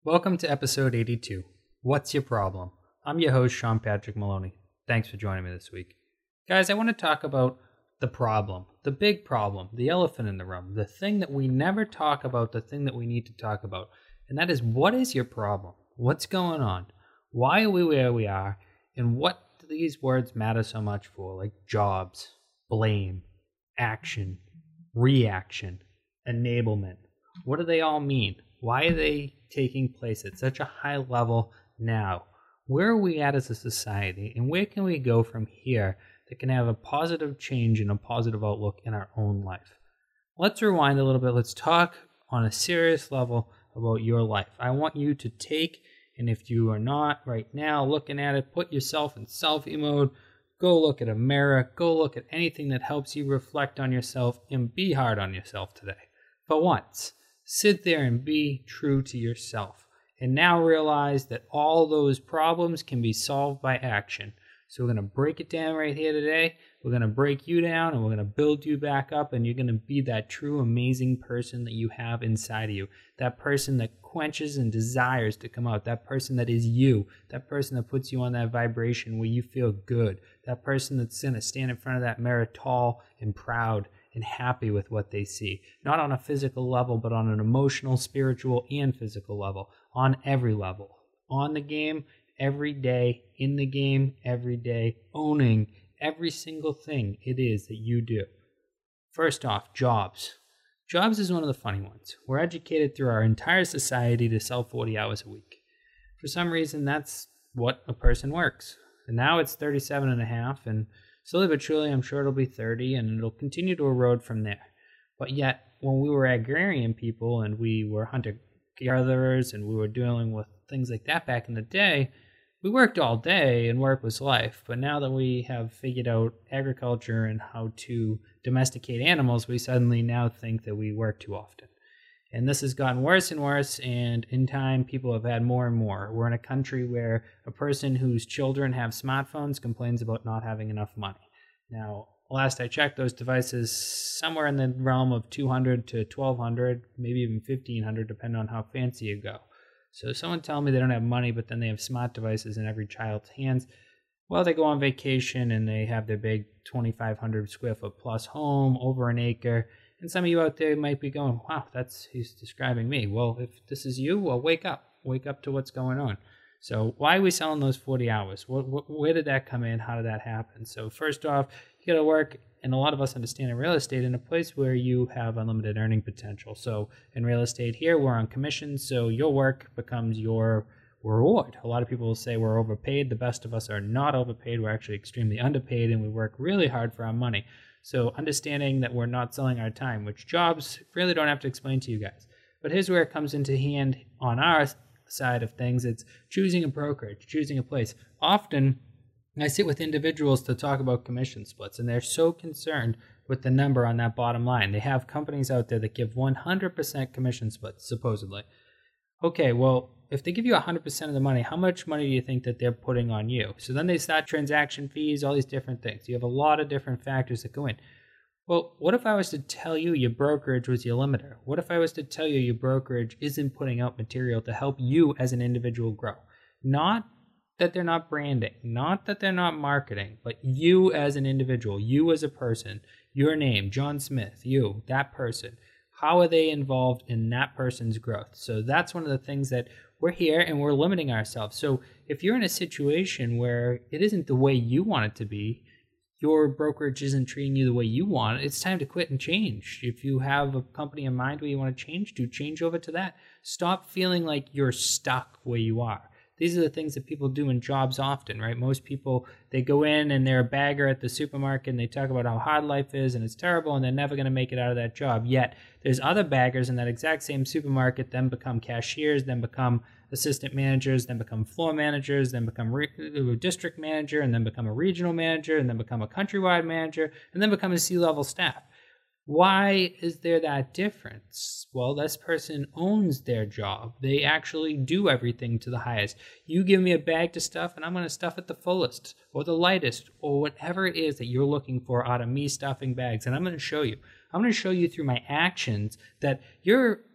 Welcome to episode 82. What's your problem? I'm your host, Sean Patrick Maloney. Thanks for joining me this week. Guys, I want to talk about the problem, the big problem, the elephant in the room, the thing that we never talk about, the thing that we need to talk about. And that is, what is your problem? What's going on? Why are we where we are? And what do these words matter so much for? Like jobs, blame, action, reaction, enablement. What do they all mean? Why are they taking place at such a high level now? Where are we at as a society, and where can we go from here that can have a positive change and a positive outlook in our own life? Let's rewind a little bit. Let's talk on a serious level about your life. I want you to take, and if you are not right now looking at it, put yourself in selfie mode. Go look at a mirror. Go look at anything that helps you reflect on yourself and be hard on yourself today. For once, sit there and be true to yourself. And now realize that all those problems can be solved by action. So we're going to break it down right here today. We're going to break you down and we're going to build you back up, and you're going to be that true, amazing person that you have inside of you. That person that quenches and desires to come out. That person that is you. That person that puts you on that vibration where you feel good. That person that's going to stand in front of that mirror tall and proud and happy with what they see. Not on a physical level, but on an emotional, spiritual, and physical level. On every level. On the game, every day. In the game, every day. Owning every single thing it is that you do. First off, jobs. Jobs is one of the funny ones. We're educated through our entire society to sell 40 hours a week. For some reason, that's what a person works. And now it's 37 and a half, and slowly but surely, I'm sure it'll be 30, and it'll continue to erode from there. But yet, when we were agrarian people and we were hunter-gatherers and we were dealing with things like that back in the day, we worked all day and work was life. But now that we have figured out agriculture and how to domesticate animals, we suddenly now think that we work too often. And this has gotten worse and worse, and in time, people have had more and more. We're in a country where a person whose children have smartphones complains about not having enough money. Now, last I checked, those devices somewhere in the realm of $200 to $1,200, maybe even $1,500, depending on how fancy you go. So someone telling me they don't have money, but then they have smart devices in every child's hands. Well, they go on vacation and they have their big 2,500 square foot plus home, over an acre. And some of you out there might be going, wow, he's describing me. Well, if this is you, well, wake up. Wake up to what's going on. So why are we selling those 40 hours? Where did that come in? How did that happen? So first off, you got to work, and a lot of us understand in real estate, in a place where you have unlimited earning potential. So in real estate here, we're on commission, so your work becomes your reward. A lot of people will say we're overpaid. The best of us are not overpaid. We're actually extremely underpaid, and we work really hard for our money. So understanding that we're not selling our time, which jobs really don't have to explain to you guys. But here's where it comes into hand on our side of things. It's choosing a brokerage, choosing a place. Often, I sit with individuals to talk about commission splits, and they're so concerned with the number on that bottom line. They have companies out there that give 100% commission splits, supposedly. Okay, well, if they give you 100% of the money, how much money do you think that they're putting on you? So then they start transaction fees, all these different things. You have a lot of different factors that go in. Well, what if I was to tell you your brokerage was your limiter? What if I was to tell you your brokerage isn't putting out material to help you as an individual grow? Not that they're not branding, not that they're not marketing, but you as an individual, you as a person, your name, John Smith, you, that person. How are they involved in that person's growth? So that's one of the things that we're here and we're limiting ourselves. So if you're in a situation where it isn't the way you want it to be, your brokerage isn't treating you the way you want, it's time to quit and change. If you have a company in mind where you want to change over to that. Stop feeling like you're stuck where you are. These are the things that people do in jobs often, right? Most people, they go in and they're a bagger at the supermarket and they talk about how hard life is and it's terrible and they're never going to make it out of that job. Yet there's other baggers in that exact same supermarket, then become cashiers, then become assistant managers, then become floor managers, then become a district manager, and then become a regional manager, and then become a countrywide manager, and then become a C-level staff. Why is there that difference? Well, this person owns their job. They actually do everything to the highest. You give me a bag to stuff, and I'm going to stuff it the fullest, or the lightest, or whatever it is that you're looking for out of me stuffing bags. And I'm going to show you. I'm going to show you through my actions that you're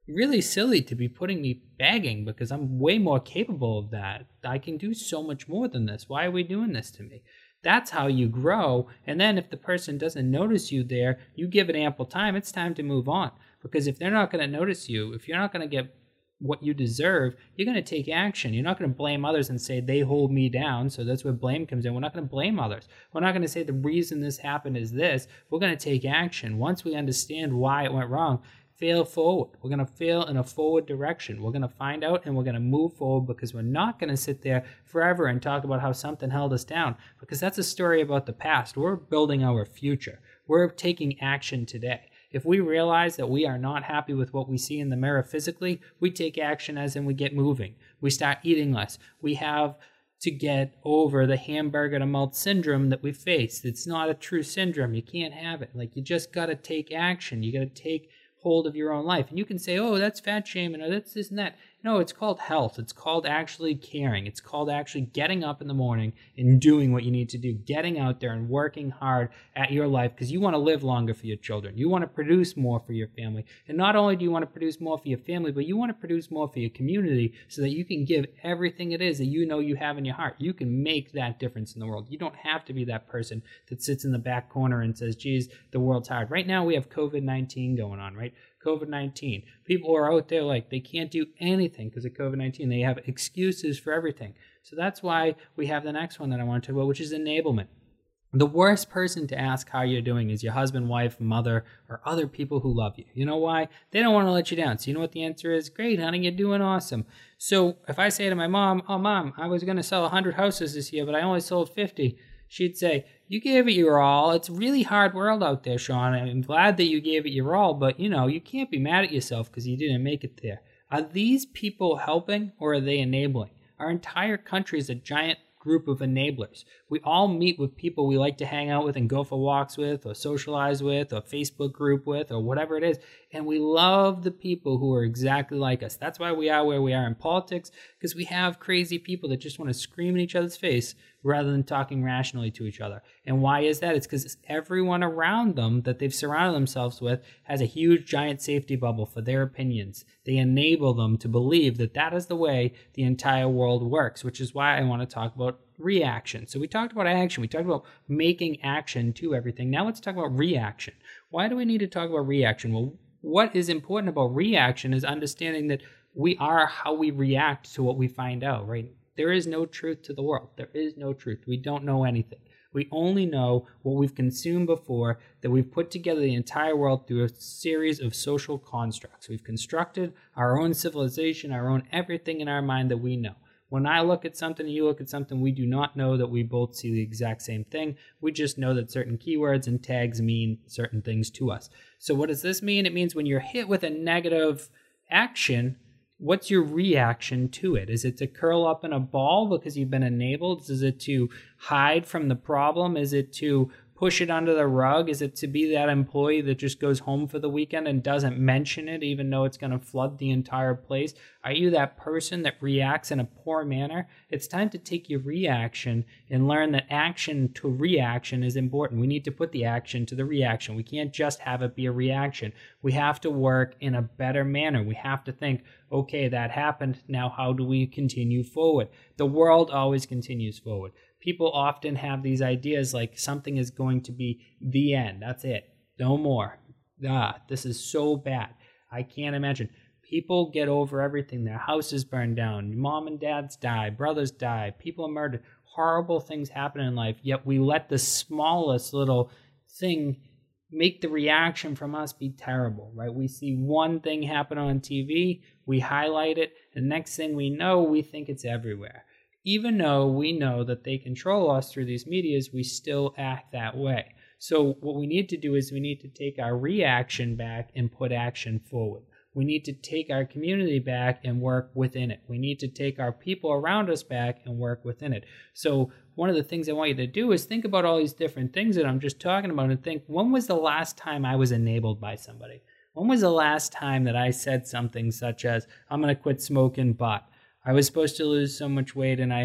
really silly to be putting me begging because I'm way more capable of that. I can do so much more than this. Why are we doing this to me? That's how you grow. And then if the person doesn't notice you there, you give it ample time. It's time to move on. Because if they're not going to notice you, if you're not going to get what you deserve, you're going to take action. You're not going to blame others and say they hold me down. So that's where blame comes in. We're not going to blame others. We're not going to say the reason this happened is this. We're going to take action. Once we understand why it went wrong, fail forward. We're going to fail in a forward direction. We're going to find out and we're going to move forward, because we're not going to sit there forever and talk about how something held us down, because that's a story about the past. We're building our future. We're taking action today. If we realize that we are not happy with what we see in the mirror physically, we take action as in we get moving. We start eating less. We have to get over the hamburger to mouth syndrome that we face. It's not a true syndrome. You can't have it. Like, you just got to take action. You got to take hold of your own life. And you can say, oh, that's fat shaming, or that's this and that. No, it's called health. It's called actually caring. It's called actually getting up in the morning and doing what you need to do, getting out there and working hard at your life, because you want to live longer for your children. You want to produce more for your family. And not only do you want to produce more for your family, but you want to produce more for your community so that you can give everything it is that you know you have in your heart. You can make that difference in the world. You don't have to be that person that sits in the back corner and says, geez, the world's hard. Right now we have COVID-19 going on, right? COVID-19. People are out there like they can't do anything because of COVID-19. They have excuses for everything. So that's why we have the next one that I want to talk about, which is enablement. The worst person to ask how you're doing is your husband, wife, mother, or other people who love you. You know why? They don't want to let you down. So you know what the answer is? Great, honey, you're doing awesome. So if I say to my mom, oh, Mom, I was going to sell 100 houses this year, but I only sold 50. She'd say, you gave it your all. It's a really hard world out there, Sean. I'm glad that you gave it your all, but, you can't be mad at yourself because you didn't make it there. Are these people helping, or are they enabling? Our entire country is a giant group of enablers. We all meet with people we like to hang out with and go for walks with, or socialize with, or Facebook group with, or whatever it is. And we love the people who are exactly like us. That's why we are where we are in politics, because we have crazy people that just want to scream in each other's face rather than talking rationally to each other. And why is that? It's because everyone around them that they've surrounded themselves with has a huge giant safety bubble for their opinions. They enable them to believe that that is the way the entire world works, which is why I want to talk about reaction. So we talked about action. We talked about making action to everything. Now let's talk about reaction. Why do we need to talk about reaction? Well, what is important about reaction is understanding that we are how we react to what we find out, right? There is no truth to the world. There is no truth. We don't know anything. We only know what we've consumed before, that we've put together the entire world through a series of social constructs. We've constructed our own civilization, our own everything in our mind that we know. When I look at something and you look at something, we do not know that we both see the exact same thing. We just know that certain keywords and tags mean certain things to us. So what does this mean? It means when you're hit with a negative action, what's your reaction to it? Is it to curl up in a ball because you've been enabled? Is it to hide from the problem? Is it to push it under the rug? Is it to be that employee that just goes home for the weekend and doesn't mention it even though it's going to flood the entire place? Are you that person that reacts in a poor manner? It's time to take your reaction and learn that action to reaction is important. We need to put the action to the reaction. We can't just have it be a reaction. We have to work in a better manner. We have to think, okay, that happened. Now how do we continue forward? The world always continues forward. People often have these ideas like something is going to be the end. That's it. No more. This is so bad. I can't imagine. People get over everything. Their houses burn down. Mom and dads die. Brothers die. People are murdered. Horrible things happen in life. Yet we let the smallest little thing make the reaction from us be terrible, right? We see one thing happen on TV. We highlight it. The next thing we know, we think it's everywhere. Even though we know that they control us through these medias, we still act that way. So what we need to do is we need to take our reaction back and put action forward. We need to take our community back and work within it. We need to take our people around us back and work within it. So one of the things I want you to do is think about all these different things that I'm just talking about and think, when was the last time I was enabled by somebody? When was the last time that I said something such as, I'm going to quit smoking, but I was supposed to lose so much weight and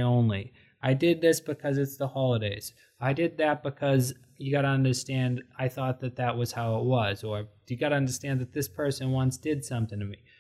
I did this because it's the holidays. I did that because you got to understand, I thought that that was how it was. Or you got to understand that this person once did something to me.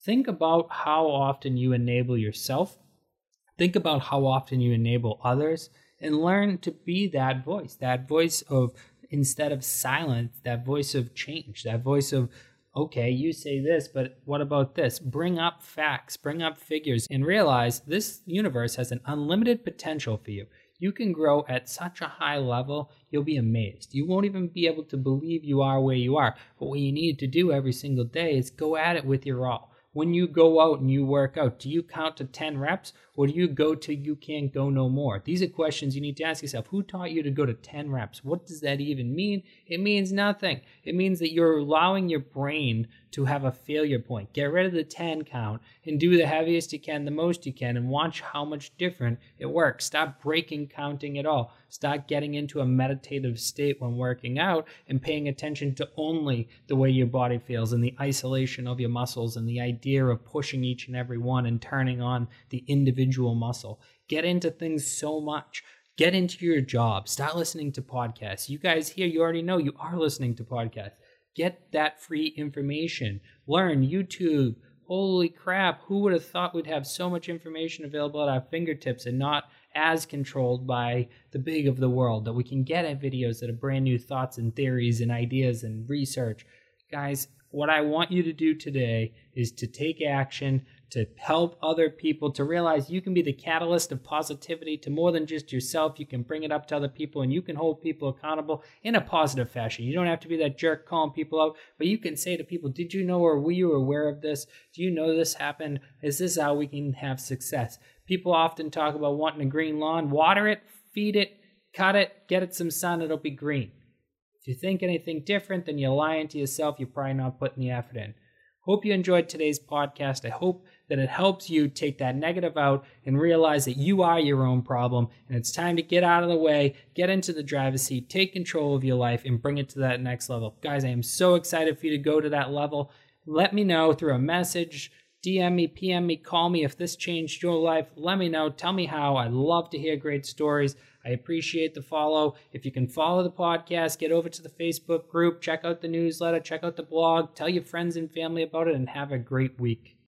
Think about how often you enable yourself. Think about how often you enable others, and learn to be that voice of, instead of silence, that voice of change, that voice of, okay, you say this, but what about this? Bring up facts, bring up figures, and realize this universe has an unlimited potential for you. You can grow at such a high level, you'll be amazed. You won't even be able to believe you are where you are. But what you need to do every single day is go at it with your all. When you go out and you work out, do you count to 10 reps, or do you go till you can't go no more? These are questions you need to ask yourself. Who taught you to go to 10 reps? What does that even mean? It means nothing. It means that you're allowing your brain to have a failure point. Get rid of the 10 count and do the heaviest you can, the most you can, and watch how much different it works. Stop breaking counting at all. Start getting into a meditative state when working out and paying attention to only the way your body feels and the isolation of your muscles and the idea of pushing each and every one and turning on the individual muscle. Get into things so much. Get into your job. Start listening to podcasts. You guys here, you already know you are listening to podcasts. Get that free information. Learn YouTube. Holy crap, who would have thought we'd have so much information available at our fingertips and not as controlled by the big of the world, that we can get at videos that are brand new thoughts and theories and ideas and research. Guys, what I want you to do today is to take action, to help other people, to realize you can be the catalyst of positivity to more than just yourself. You can bring it up to other people, and you can hold people accountable in a positive fashion. You don't have to be that jerk calling people out, but you can say to people, did you know, or were you aware of this? Do you know this happened? Is this how we can have success? People often talk about wanting a green lawn. Water it, feed it, cut it, get it some sun, it'll be green. If you think anything different, then you're lying to yourself. You're probably not putting the effort in. Hope you enjoyed today's podcast. I hope that it helps you take that negative out and realize that you are your own problem, and it's time to get out of the way, get into the driver's seat, take control of your life, and bring it to that next level. Guys, I am so excited for you to go to that level. Let me know through a message, DM me, PM me, call me if this changed your life. Let me know. Tell me how. I love to hear great stories. I appreciate the follow. If you can follow the podcast, get over to the Facebook group, check out the newsletter, check out the blog, tell your friends and family about it, and have a great week.